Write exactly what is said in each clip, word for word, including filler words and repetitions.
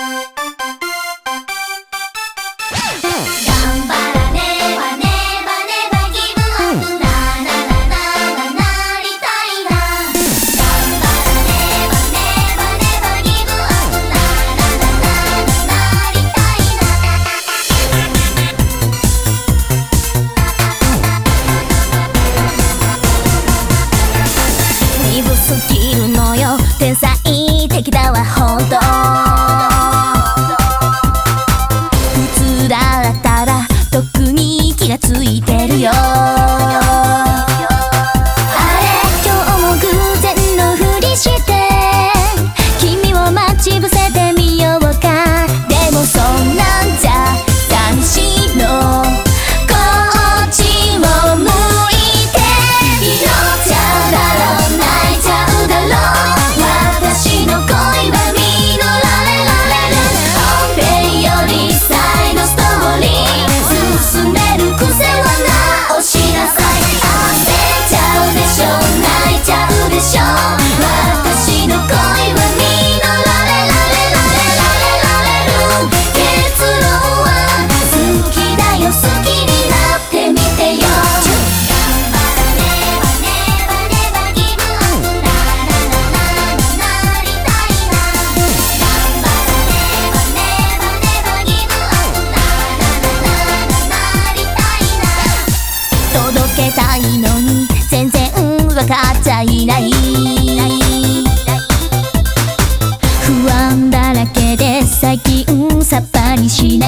天才的だわほんと普通だったらとっくに気がついてるよ。あれ今日も偶然のふりして君を待ち伏せてみようか。でもそんなんじゃ寂しいの。こっちを向いて祈っちゃうだろう泣いちゃうだろう私の恋は実られられる本編よりサイドストーリー進める癖は直しなさい。焦っちゃうでしょ泣いちゃうでしょ私の恋は実られられられられられる結論は好きだよ好きになってみてよ。届けたいのに全然分かっちゃいない。不安だらけで最近さっぱりしない。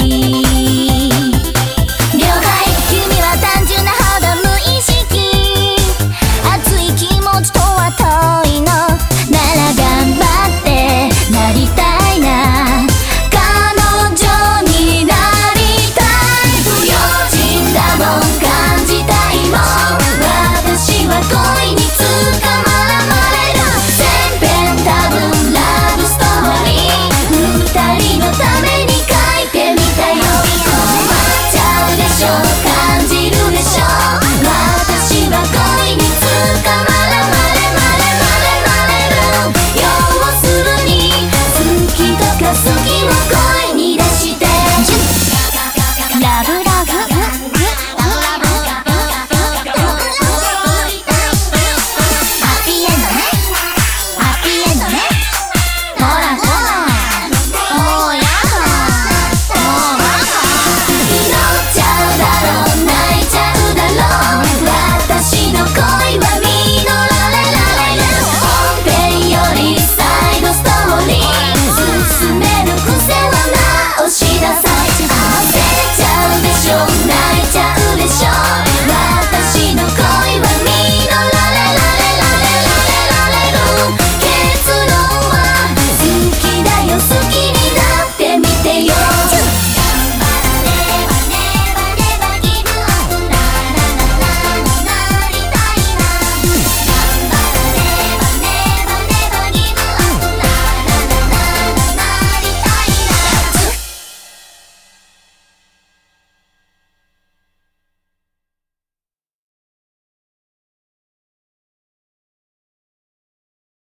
了解君は単純なほど無意識熱い気持ちとは遠いのなら頑張ってなりたいな。彼女になりたい不用心だもん感じたいもん私は恋に捕まられる全編多分ラブストーリー二人のために書いてみたよ。困っちゃうでしょ感じるでしょ私は恋に捕まられまれまれまれまれる要するに好きとか好